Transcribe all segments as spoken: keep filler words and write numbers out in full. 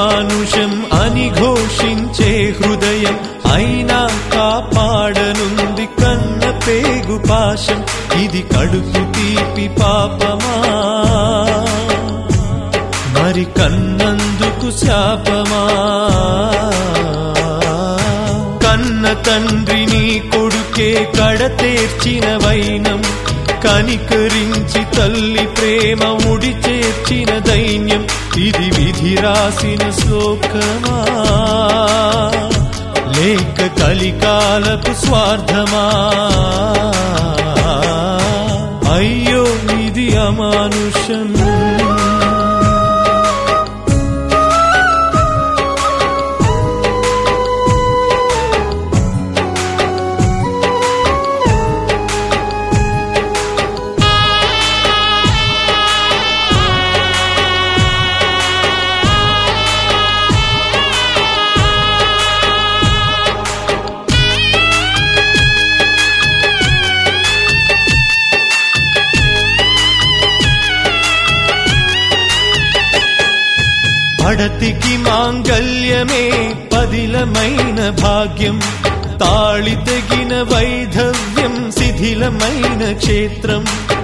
అమానుషం అని ఘోషించే హృదయం అయినా కాపాడనుంది కన్న పేగు పాశం. ఇది కడుపు తీపి పాపమా మరి కన్నందుకు శాపమా? కన్న తండ్రిని కొడుకే కడతేర్చిన వైనం, కనికరించి తల్లి ప్రేమ ముడి చేర్చిన దైన్యం. ఇది విధి రాసిన శ్లోకమా లేక కలికాలపు స్వార్థమా? అయ్యో ఇది అమానుషం. పడతికి మాంగల్యమే పదిలమైన భాగ్యం, తాళి తెగిన వైధవ్యం శిథిలమైన క్షేత్రం.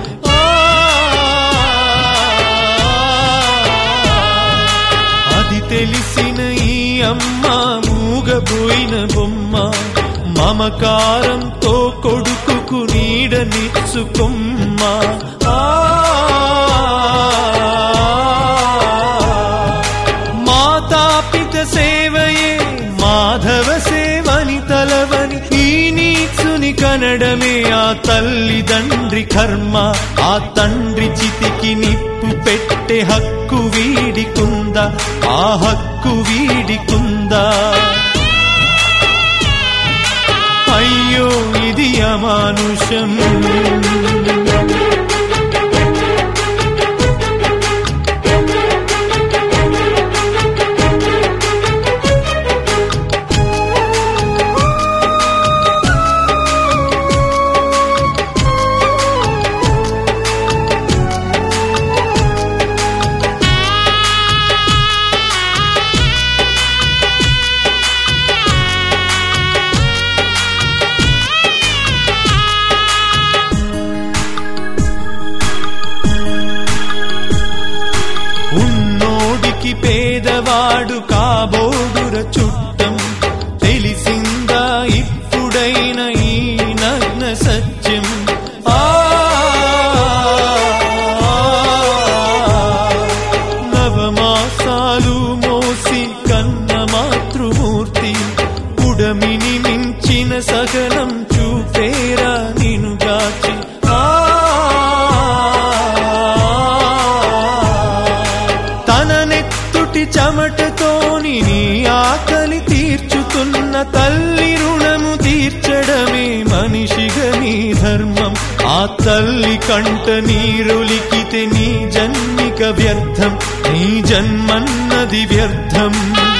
అది తెలిసిన ఈ అమ్మ మూగబోయిన బొమ్మ, మమకారంతో కొడుకుకు నీడనిచ్చుకొమ్మ. సేవయే మాధవ సేవని తలవని ఈ నీచుని కనడమే ఆ తల్లిదండ్రి కర్మ. ఆ తండ్రి చితికి నిప్పు పెట్టే హక్కు వీడికుందా? ఆ హక్కు వీడికుందా? అయ్యో ఇది అమానుషం. ఉన్నోడికి పేదవాడు కాబోడుర చుట్టం, తెలిసిందా ఇప్పుడైన ఈ నగ్న సత్యం? ఆ నవమాసాలు మోసి కన్న మాతృమూర్తి, పుడమిని మించిన సహనం చూపేరా నినుగాచి. చెమటతోని నీ ఆకలి తీర్చుతున్న తల్లి రుణము తీర్చడమే మనిషిగా నీ ధర్మం. ఆ తల్లి కంట నీరొలికితే నీ జన్మిక వ్యర్థం, నీ జన్మన్నది వ్యర్థం.